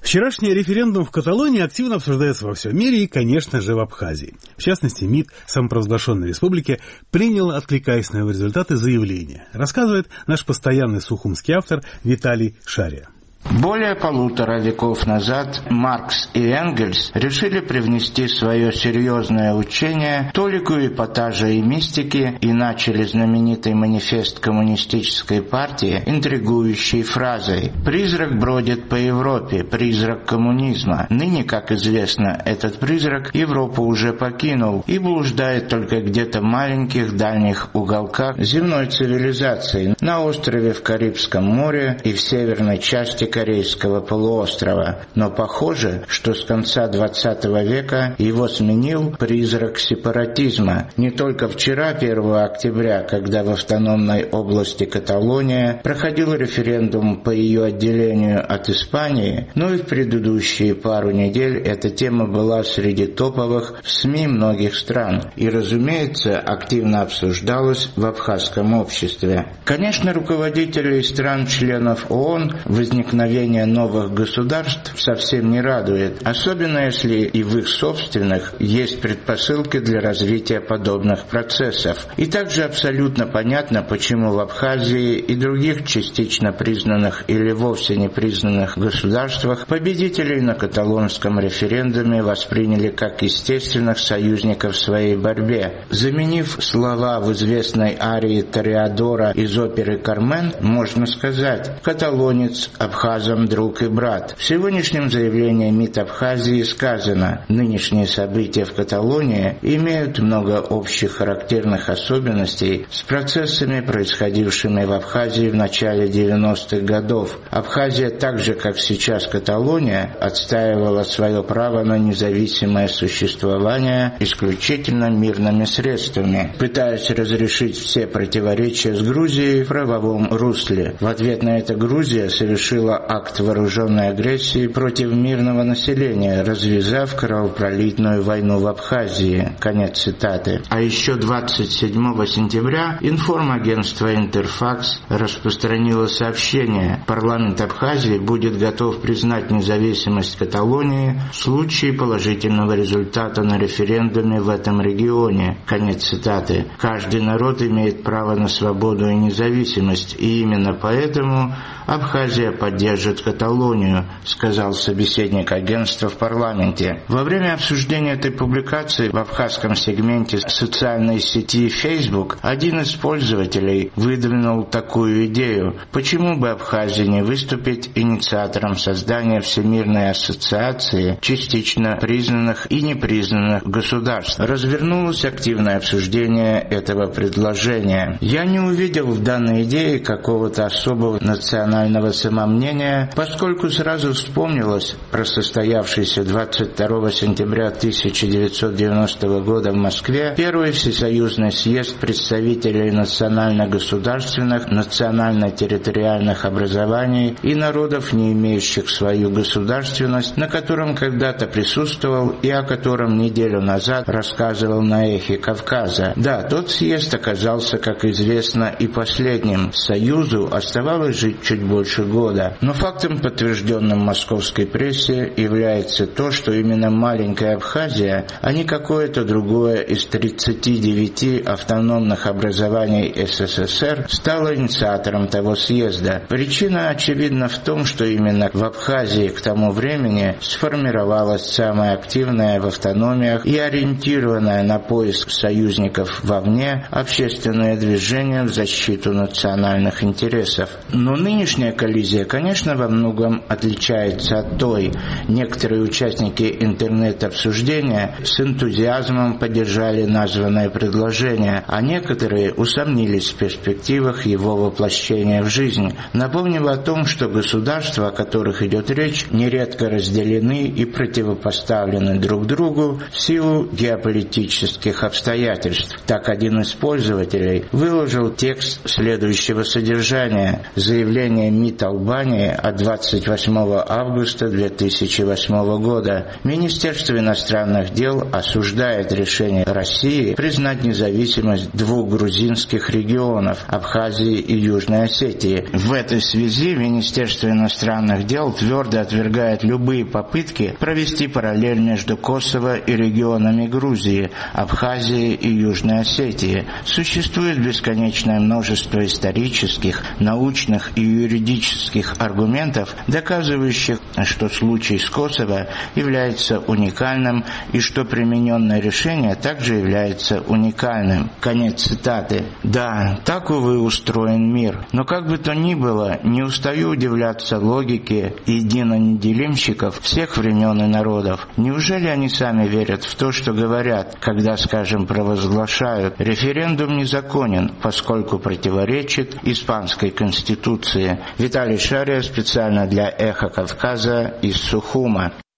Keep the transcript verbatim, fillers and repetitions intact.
Вчерашний референдум в Каталонии активно обсуждается во всем мире и, конечно же, в Абхазии. В частности, МИД самопровозглашенной республики принял, откликаясь на его результаты, заявление. Рассказывает наш постоянный сухумский автор Виталий Шария. Более полутора веков назад Маркс и Энгельс решили привнести свое серьезное учение толику эпатажа и мистики и начали знаменитый манифест коммунистической партии интригующей фразой «Призрак бродит по Европе, призрак коммунизма». Ныне, как известно, этот призрак Европу уже покинул и блуждает только где-то в маленьких дальних уголках земной цивилизации на острове в Карибском море и в северной части Корейского полуострова, но похоже, что с конца двадцатого века его сменил призрак сепаратизма. Не только вчера, первого октября, когда в автономной области Каталония проходил референдум по ее отделению от Испании, но и в предыдущие пару недель эта тема была среди топовых в СМИ многих стран и, разумеется, активно обсуждалась в абхазском обществе. Конечно, руководителей стран-членов ООН возникновение новых государств совсем не радует, особенно если и в их собственных есть предпосылки для развития подобных процессов. И также абсолютно понятно, почему в Абхазии и других частично признанных или вовсе не признанных государствах победителей на каталонском референдуме восприняли как естественных союзников в своей борьбе. Заменив слова в известной арии Тореадора из оперы «Кармен», можно сказать «каталонец, абхазам друг и брат». В сегодняшнем заявлении МИД Абхазии сказано: нынешние события в Каталонии имеют много общих характерных особенностей с процессами, происходившими в Абхазии в начале девяностых годов. Абхазия, так же как сейчас Каталония, отстаивала свое право на независимое существование исключительно мирными средствами, пытаясь разрешить все противоречия с Грузией в правовом русле. В ответ на это Грузия совершила акт вооруженной агрессии против мирного населения, развязав кровопролитную войну в Абхазии. Конец цитаты. А еще двадцать седьмого сентября информагентство «Интерфакс» распространило сообщение: парламент Абхазии будет готов признать независимость Каталонии в случае положительного результата на референдуме в этом регионе. Конец цитаты. Каждый народ имеет право на свободу и независимость, и именно поэтому Абхазия поддержит Каталонию, сказал собеседник агентства в парламенте. Во время обсуждения этой публикации в абхазском сегменте социальной сети Facebook один из пользователей выдвинул такую идею: почему бы Абхазии не выступить инициатором создания Всемирной ассоциации частично признанных и непризнанных государств. Развернулось активное обсуждение этого предложения. Я не увидел в данной идее какого-то особого национального самомнения, поскольку сразу вспомнилось про состоявшийся двадцать второго сентября тысяча девятьсот девяностого года в Москве первый всесоюзный съезд представителей национально-государственных, национально-территориальных образований и народов, не имеющих свою государственность, на котором когда-то присутствовал и о котором неделю назад рассказывал на «Эхе Кавказа». Да, тот съезд оказался, как известно, и последним. Союзу оставалось жить чуть больше года. Но фактом, подтвержденным в московской прессе, является то, что именно маленькая Абхазия, а не какое-то другое из тридцати девяти автономных образований СССР, стала инициатором того съезда. Причина очевидна в том, что именно в Абхазии к тому времени сформировалась самая активная в автономиях и ориентированная на поиск союзников вовне общественное движение в защиту национальных интересов. Но нынешняя коллизия, конечно, во многом отличается от той. Некоторые участники интернет-обсуждения с энтузиазмом поддержали названное предложение, а некоторые усомнились в перспективах его воплощения в жизнь, напомнив о том, что государства, о которых идет речь, нередко разделены и противопоставлены друг другу в силу геополитических обстоятельств. Так один из пользователей выложил текст следующего содержания: заявление МИД Албании послании от двадцать восьмого августа две тысячи восьмого года Министерство иностранных дел осуждает решение России признать независимость двух грузинских регионов – Абхазии и Южной Осетии. В этой связи Министерство иностранных дел твердо отвергает любые попытки провести параллель между Косово и регионами Грузии, Абхазии и Южной Осетии. Существует бесконечное множество исторических, научных и юридических аргументов, доказывающих, что случай с Косово является уникальным и что примененное решение также является уникальным. Конец цитаты. Да, так, увы, устроен мир. Но как бы то ни было, не устаю удивляться логике единоneделимщиков всех времен и народов. Неужели они сами верят в то, что говорят, когда, скажем, провозглашают «референдум незаконен, поскольку противоречит Испанской Конституции»? Виталий Шария специально для «Эхо Кавказа» из Сухума.